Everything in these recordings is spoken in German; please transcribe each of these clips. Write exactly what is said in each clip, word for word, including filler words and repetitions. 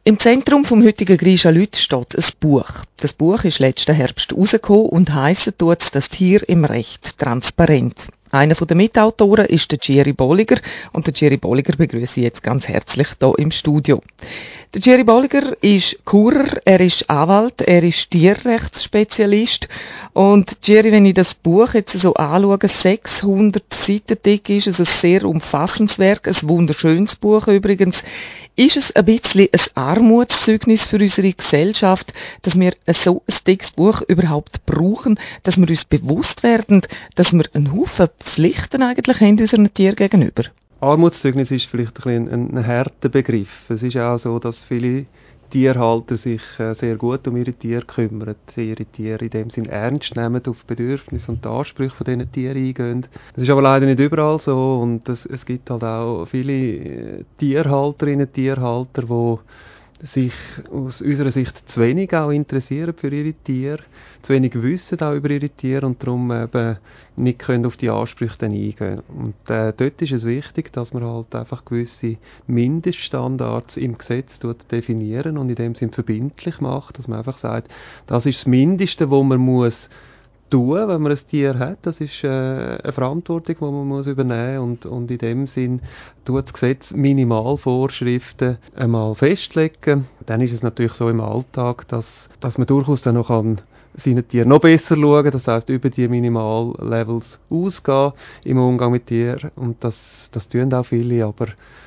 Im Zentrum vom heutigen Grischa Lüth steht ein Buch. Das Buch ist letzten Herbst rausgekommen und heisst tut «Das Tier im Recht transparent». Einer der Mitautoren ist der Thierry Bolliger und der Thierry Bolliger begrüße ich jetzt ganz herzlich hier im Studio. Der Thierry Bolliger ist Churer, er ist Anwalt, er ist Tierrechtsspezialist und Thierry, wenn ich das Buch jetzt so anschaue, sechshundert Seiten dick ist es, ein sehr umfassendes Werk, ein wunderschönes Buch übrigens. Ist es ein bisschen ein Armutszeugnis für unsere Gesellschaft, dass wir so ein dickes Buch überhaupt brauchen, dass wir uns bewusst werden, dass wir einen Haufen Pflichten eigentlich haben unseren Tieren gegenüber? Armutszeugnis ist vielleicht ein, ein, ein harter Begriff. Es ist auch so, dass viele Tierhalter sich äh, sehr gut um ihre Tiere kümmern, ihre Tiere in dem Sinn ernst nehmen, auf Bedürfnisse und die Ansprüche von diesen Tieren eingehen. Das ist aber leider nicht überall so und es, es gibt halt auch viele äh, Tierhalterinnen, Tierhalter, die sich aus unserer Sicht zu wenig auch interessieren für ihre Tiere, zu wenig wissen auch über ihre Tiere und darum eben nicht können auf die Ansprüche dann eingehen. Und äh, dort ist es wichtig, dass man halt einfach gewisse Mindeststandards im Gesetz definieren und in dem Sinn verbindlich macht, dass man einfach sagt, das ist das Mindeste, wo man muss tun, wenn man ein Tier hat. Das ist äh, eine Verantwortung, die man muss übernehmen muss. Und, und in dem Sinn tut das Gesetz Minimalvorschriften einmal festlegen. Dann ist es natürlich so im Alltag, dass, dass man durchaus dann noch an seinen Tieren noch besser schauen, das heisst über die Minimallevels ausgehen im Umgang mit Tieren. Und das, das tun auch viele, aber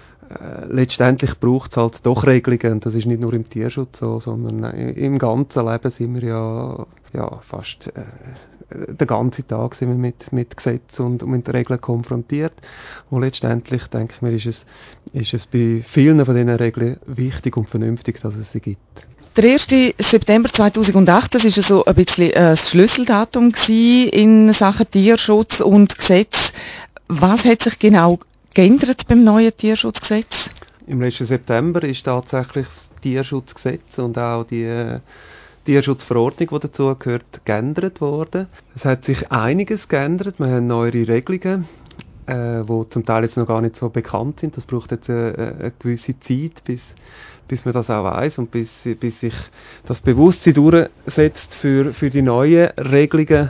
Äh, letztendlich braucht es halt doch Regelungen und das ist nicht nur im Tierschutz so, sondern im ganzen Leben sind wir ja, ja fast äh, den ganzen Tag sind wir mit, mit Gesetzen und mit Regeln konfrontiert und letztendlich, denke ich mir, ist es, ist es bei vielen von diesen Regeln wichtig und vernünftig, dass es sie gibt. Der erste September zweitausendacht, das war so ein bisschen das Schlüsseldatum gewesen in Sachen Tierschutz und Gesetz. Was hat sich genau geändert beim neuen Tierschutzgesetz? Im letzten September ist tatsächlich das Tierschutzgesetz und auch die äh, Tierschutzverordnung, die dazu gehört, geändert worden. Es hat sich einiges geändert. Wir haben neuere Regelungen, äh, die zum Teil jetzt noch gar nicht so bekannt sind. Das braucht jetzt eine, eine gewisse Zeit, bis, bis man das auch weiss und bis, bis sich das Bewusstsein durchsetzt für, für die neuen Regelungen.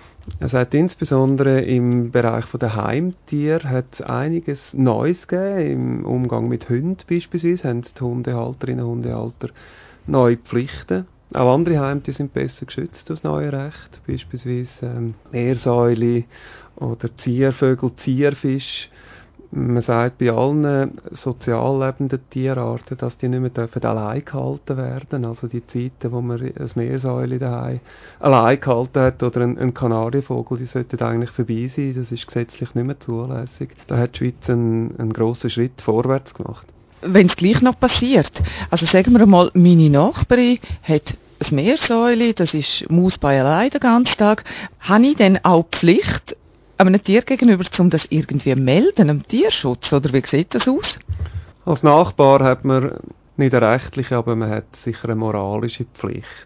Es hat insbesondere im Bereich der Heimtiere hat einiges Neues gegeben. Im Umgang mit Hunden beispielsweise haben die Hundehalterinnen und Hundehalter neue Pflichten. Auch andere Heimtiere sind besser geschützt durch das neue Recht. Beispielsweise ähm, Meersäule oder Ziervögel, Zierfisch. Man sagt bei allen sozial lebenden Tierarten, dass die nicht mehr dürfen allein gehalten werden. Also die Zeiten, wo man ein Meersäule daheim allein gehalten hat oder ein, ein Kanarienvogel, die sollten eigentlich vorbei sein. Das ist gesetzlich nicht mehr zulässig. Da hat die Schweiz einen, einen grossen Schritt vorwärts gemacht. Wenn es gleich noch passiert, also sagen wir mal, meine Nachbarin hat ein Meersäule, das ist Maus bei allein den ganzen Tag, habe ich dann auch die Pflicht, einem Tier gegenüber, um das irgendwie melden, einem Tierschutz, oder wie sieht das aus? Als Nachbar hat man nicht eine rechtliche, aber man hat sicher eine moralische Pflicht,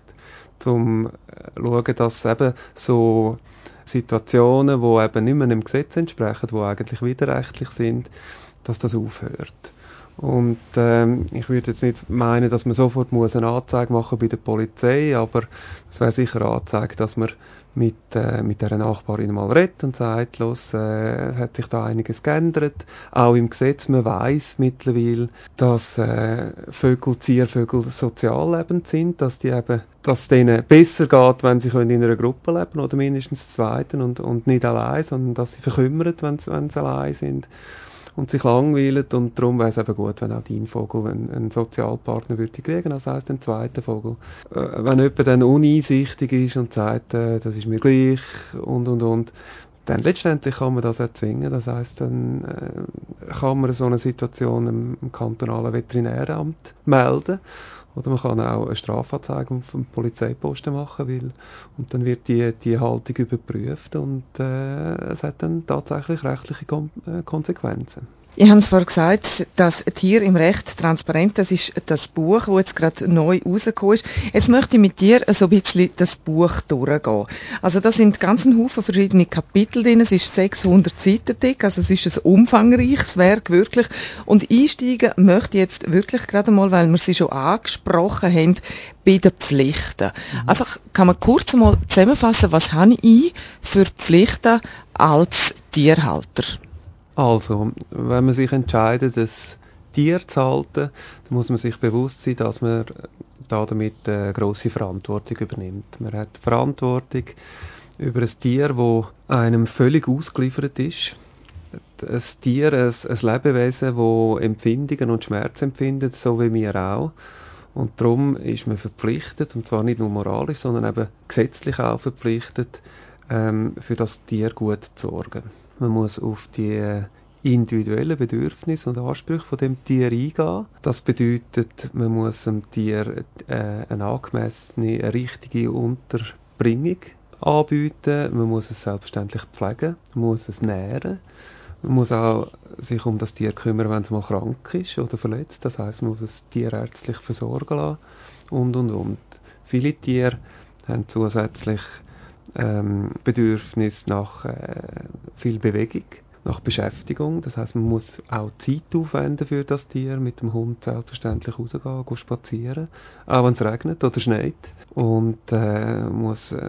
um zu schauen, dass eben so Situationen, die eben nicht mehr dem Gesetz entsprechen, die eigentlich widerrechtlich sind, dass das aufhört. Und ähm, ich würde jetzt nicht meinen, dass man sofort muss eine Anzeige machen bei der Polizei, aber es wäre sicher angezeigt, dass man mit, äh, mit dieser Nachbarin mal redet und sagt, los, äh, hat sich da einiges geändert. Auch im Gesetz, man weiss mittlerweile, dass äh, Vögel, Ziervögel soziallebend sind, dass die eben, dass es denen besser geht, wenn sie in einer Gruppe leben oder mindestens zweiten und, und nicht allein, sondern dass sie verkümmern, wenn sie, wenn sie allein sind und sich langweilen, und darum wäre es eben gut, wenn auch dein Vogel einen, einen Sozialpartner würde kriegen, das heisst einen zweiten Vogel. Äh, wenn jemand dann uneinsichtig ist und sagt, äh, das ist mir gleich und und und, dann letztendlich kann man das erzwingen, das heisst, dann äh, kann man so eine Situation im, im kantonalen Veterinäramt melden. Oder man kann auch eine Strafanzeige auf dem Polizeiposten machen, weil, und dann wird die, die Haltung überprüft und äh, es hat dann tatsächlich rechtliche Kon- äh, Konsequenzen. Ich habe es vorhin gesagt, das Tier im Recht transparent, das ist das Buch, das jetzt gerade neu rausgekommen ist. Jetzt möchte ich mit dir so ein bisschen das Buch durchgehen. Also da sind ganz ein Haufen verschiedene Kapitel drin, es ist sechshundert Seiten dick, also es ist ein umfangreiches Werk, wirklich. Und einsteigen möchte ich jetzt wirklich gerade mal, weil wir sie schon angesprochen haben, bei den Pflichten. Mhm. Einfach, kann man kurz mal zusammenfassen, was habe ich für Pflichten als Tierhalter? Also, wenn man sich entscheidet, ein Tier zu halten, dann muss man sich bewusst sein, dass man da damit eine grosse Verantwortung übernimmt. Man hat Verantwortung über ein Tier, das einem völlig ausgeliefert ist. Ein Tier, ein, ein Lebewesen, das Empfindungen und Schmerz empfindet, so wie wir auch. Und darum ist man verpflichtet, und zwar nicht nur moralisch, sondern eben gesetzlich auch verpflichtet, ähm, für das Tier gut zu sorgen. Man muss auf die individuellen Bedürfnisse und Ansprüche von dem Tier eingehen. Das bedeutet, man muss dem Tier äh, eine angemessene, eine richtige Unterbringung anbieten. Man muss es selbstverständlich pflegen, man muss es nähren. Man muss auch sich um das Tier kümmern, wenn es mal krank ist oder verletzt. Das heisst, man muss es tierärztlich versorgen lassen und, und, und. Viele Tiere haben zusätzlich ähm, Bedürfnis nach äh, viel Bewegung, nach Beschäftigung. Das heisst, man muss auch Zeit aufwenden für das Tier, mit dem Hund selbstverständlich rausgehen, gehen spazieren, auch wenn es regnet oder schneit. Und äh, muss äh,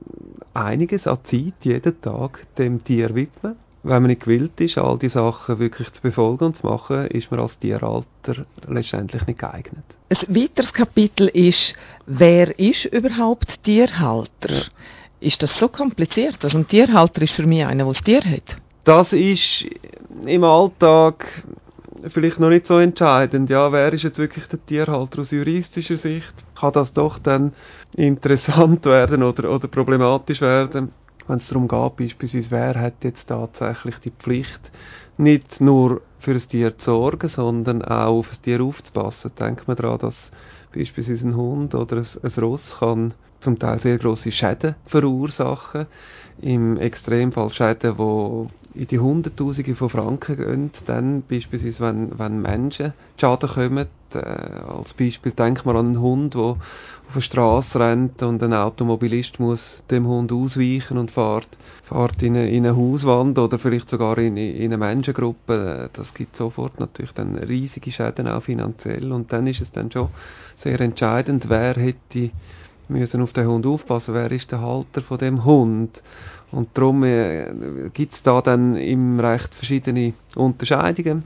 einiges an Zeit jeden Tag dem Tier widmen. Wenn man nicht gewillt ist, all die Sachen wirklich zu befolgen und zu machen, ist man als Tierhalter letztendlich nicht geeignet. Ein weiteres Kapitel ist, wer ist überhaupt Tierhalter? Ja. Ist das so kompliziert? Also ein Tierhalter ist für mich einer, der ein Tier hat. Das ist im Alltag vielleicht noch nicht so entscheidend. Ja, wer ist jetzt wirklich der Tierhalter aus juristischer Sicht? Kann das doch dann interessant werden oder, oder problematisch werden, wenn es darum geht, beispielsweise, wer hat jetzt tatsächlich die Pflicht, nicht nur für ein Tier zu sorgen, sondern auch auf ein Tier aufzupassen. Denkt man daran, dass beispielsweise ein Hund oder ein, ein Ross kann zum Teil sehr grosse Schäden verursachen. Im Extremfall Schäden, die in die Hunderttausende von Franken gehen. Dann beispielsweise, wenn, wenn Menschen Schaden kommen. Äh, als Beispiel denkt man an einen Hund, der auf der Straße rennt und ein Automobilist muss dem Hund ausweichen und fährt, fährt in, eine, in eine Hauswand oder vielleicht sogar in, in eine Menschengruppe. Das gibt sofort natürlich dann riesige Schäden, auch finanziell. Und dann ist es dann schon sehr entscheidend, wer hätte müssen auf den Hund aufpassen, wer ist der Halter von dem Hund. Und darum äh, gibt es da dann im Recht verschiedene Unterscheidungen,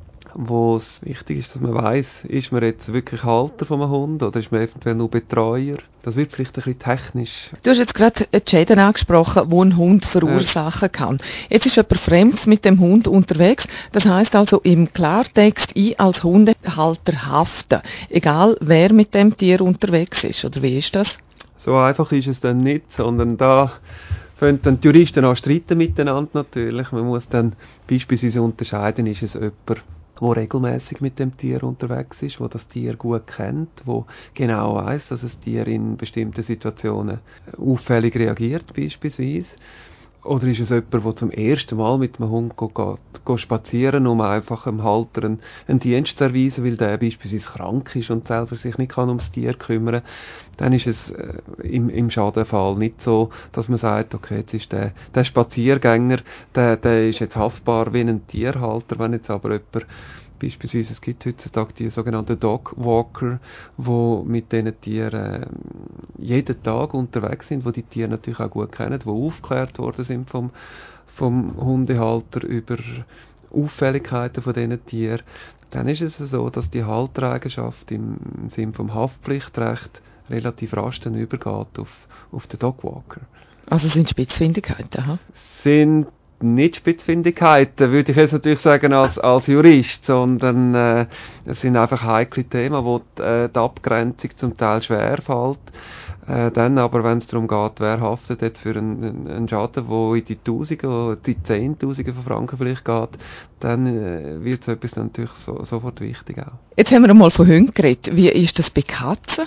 wo es wichtig ist, dass man weiss, ist man jetzt wirklich Halter von einem Hund oder ist man eventuell nur Betreuer. Das wird vielleicht ein bisschen technisch. Du hast jetzt gerade die Schäden angesprochen, die ein Hund verursachen kann. Jetzt ist jemand Fremdes mit dem Hund unterwegs. Das heisst also im Klartext, ich als Hundehalter hafte. Egal, wer mit dem Tier unterwegs ist. Oder wie ist das? So einfach ist es dann nicht, sondern da fangen dann die Juristen an streiten miteinander natürlich. Man muss dann beispielsweise unterscheiden, ist es jemand, der regelmäßig mit dem Tier unterwegs ist, wo das Tier gut kennt, wo genau weiss, dass das Tier in bestimmten Situationen auffällig reagiert beispielsweise. Oder ist es jemand, der zum ersten Mal mit dem Hund geht, geht spazieren, um einfach dem Halter einen, einen Dienst zu erweisen, weil der beispielsweise krank ist und selber sich nicht kann ums Tier kümmern. Dann ist es äh, im, im Schadenfall nicht so, dass man sagt, okay, jetzt ist der, der Spaziergänger, der, der ist jetzt haftbar wie ein Tierhalter. Wenn jetzt aber jemand, beispielsweise, es gibt heutzutage die sogenannten Dogwalker, die mit diesen Tieren äh, jeden Tag unterwegs sind, die die Tiere natürlich auch gut kennen, die aufgeklärt worden sind vom, vom Hundehalter über Auffälligkeiten von diesen Tieren. Dann ist es so, dass die Haltereigenschaft im Sinne vom Haftpflichtrecht relativ rasch dann übergeht auf, auf den Dogwalker. Also sind Spitzfindigkeiten, ha? Sind nicht Spitzfindigkeiten, würde ich jetzt natürlich sagen als, als Jurist, sondern äh, es sind einfach heikle Themen, wo die, äh, die Abgrenzung zum Teil schwer fällt. Äh, dann aber, wenn es darum geht, wer haftet jetzt für einen, einen Schaden, der in die Tausende, die Zehntausende von Franken vielleicht geht, dann äh, wird so etwas natürlich so, sofort wichtig auch. Jetzt haben wir mal von Hunden geredet. Wie ist das bei Katzen? Bei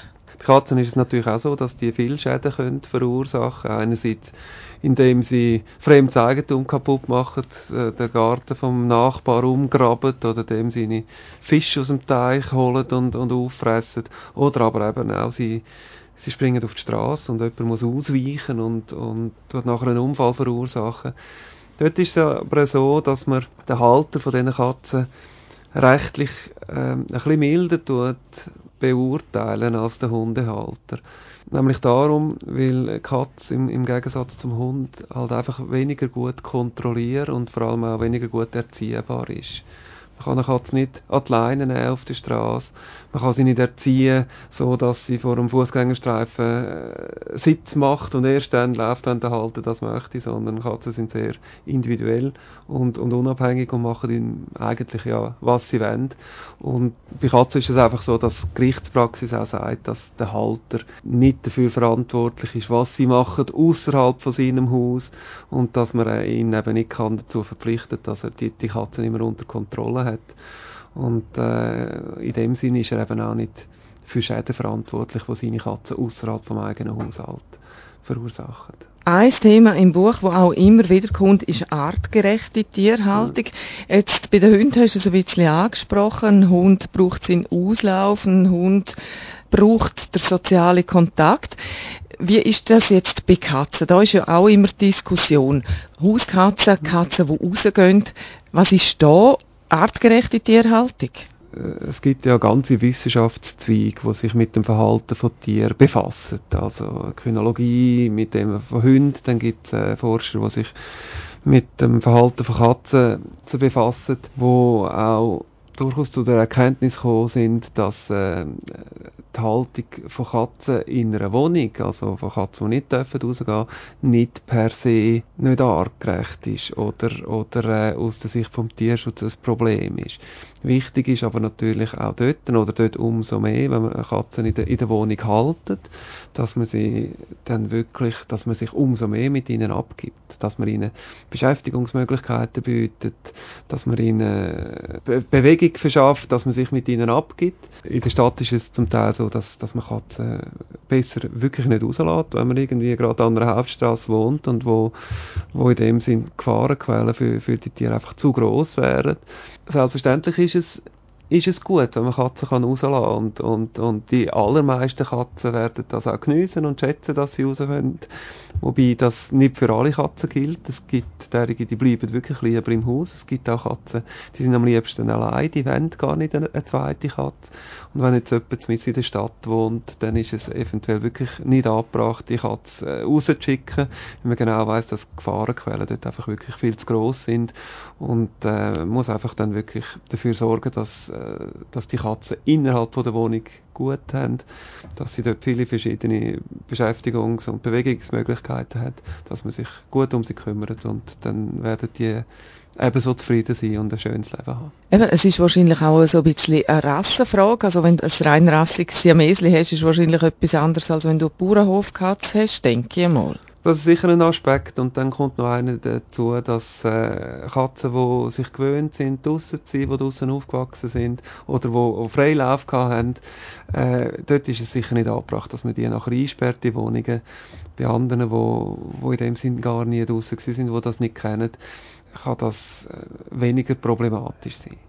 Katzen ist es natürlich auch so, dass die viel Schäden können verursachen können. Einerseits, indem sie fremdes Eigentum kaputt machen, äh, den Garten vom Nachbar umgraben oder indem sie seine Fische aus dem Teich holen und, und auffressen. Oder aber eben auch, sie, sie springen auf die Straße und jemand muss ausweichen und, und tut nachher einen Unfall verursachen. Dort ist es aber so, dass man den Halter von diesen Katzen rechtlich ähm, ein bisschen milder tut beurteilen als der Hundehalter. Nämlich darum, weil eine Katze im, im Gegensatz zum Hund halt einfach weniger gut kontrolliert und vor allem auch weniger gut erziehbar ist. Man kann eine Katze nicht an die Leine nehmen auf der Straße. Man kann sie nicht erziehen, so dass sie vor einem Fußgängerstreifen äh, Sitz macht und erst dann läuft, wenn der Halter das möchte, sondern Katzen sind sehr individuell und, und unabhängig und machen ihnen eigentlich ja, was sie wollen. Und bei Katzen ist es einfach so, dass die Gerichtspraxis auch sagt, dass der Halter nicht dafür verantwortlich ist, was sie machen außerhalb von seinem Haus und dass man ihn eben nicht kann dazu verpflichten, dass er die, die Katzen immer unter Kontrolle hat. Und äh, in dem Sinne ist er eben auch nicht für Schäden verantwortlich, die seine Katzen außerhalb vom eigenen Haushalt verursachen. Ein Thema im Buch, das auch immer wieder kommt, ist artgerechte Tierhaltung. Jetzt bei den Hunden hast du es ein bisschen angesprochen. Ein Hund braucht seinen Auslauf, ein Hund braucht den sozialen Kontakt. Wie ist das jetzt bei Katzen? Da ist ja auch immer Diskussion. Hauskatzen, Katzen, die rausgehen. Was ist da artgerechte Tierhaltung? Es gibt ja ganze Wissenschaftszweige, die sich mit dem Verhalten von Tieren befassen. Also Kynologie mit dem von Hunden, dann gibt es äh, Forscher, die sich mit dem Verhalten von Katzen zu befassen, wo auch durchaus zu der Erkenntnis gekommen sind, dass äh, die Haltung von Katzen in einer Wohnung, also von Katzen, die nicht rausgehen dürfen, nicht per se nicht artgerecht ist oder, oder äh, aus der Sicht vom Tierschutz ein Problem ist. Wichtig ist aber natürlich auch dort, oder dort umso mehr, wenn man Katzen in der, in der Wohnung haltet, dass man sie dann wirklich, dass man sich umso mehr mit ihnen abgibt, dass man ihnen Beschäftigungsmöglichkeiten bietet, dass man ihnen Be- Bewegung verschafft, dass man sich mit ihnen abgibt. In der Stadt ist es zum Teil so, dass, dass man Katzen besser wirklich nicht rauslässt, wenn man irgendwie gerade an einer Hauptstrasse wohnt und wo, wo in dem Sinn Gefahrenquellen für, für die Tiere einfach zu gross wären. Selbstverständlich ist es, ist es gut, wenn man Katzen kann rauslassen kann. Und, und, und die allermeisten Katzen werden das auch geniessen und schätzen, dass sie raus können. Wobei das nicht für alle Katzen gilt. Es gibt derige, die bleiben wirklich lieber im Haus. Es gibt auch Katzen, die sind am liebsten allein, die wollen gar nicht eine, eine zweite Katze. Und wenn jetzt jemand mit in der Stadt wohnt, dann ist es eventuell wirklich nicht angebracht, die Katze äh, rauszuschicken, weil man genau weiss, dass die Gefahrenquellen dort einfach wirklich viel zu gross sind. Und äh, muss einfach dann wirklich dafür sorgen, dass, äh, dass die Katzen innerhalb von der Wohnung gut haben, dass sie dort viele verschiedene Beschäftigungs- und Bewegungsmöglichkeiten haben, dass man sich gut um sie kümmert und dann werden die ebenso zufrieden sein und ein schönes Leben haben. Eben, es ist wahrscheinlich auch so ein bisschen eine Rassenfrage. Also wenn du ein rein rassiges Siamesli hast, ist wahrscheinlich etwas anderes, als wenn du eine Bauernhofkatze hast, denke ich mal. Das ist sicher ein Aspekt. Und dann kommt noch einer dazu, dass äh, Katzen, die sich gewöhnt sind, draussen zu sein, die draussen aufgewachsen sind oder die Freilauf hatten, äh, dort ist es sicher nicht angebracht, dass man die nachher einsperrt, die Wohnungen. Bei anderen, die, die in dem Sinn gar nie draussen sind, die das nicht kennen, kann das äh, weniger problematisch sein.